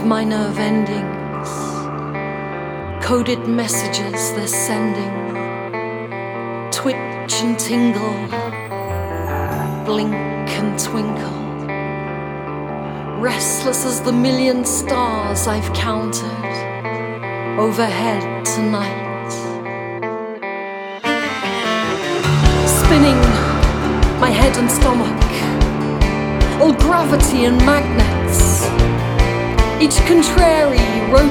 with my nerve endings, coded messages they're sending, twitch and tingle, blink and twinkle, restless as the million stars I've counted overhead tonight. Spinning my head and stomach, all gravity and magnets, each contrary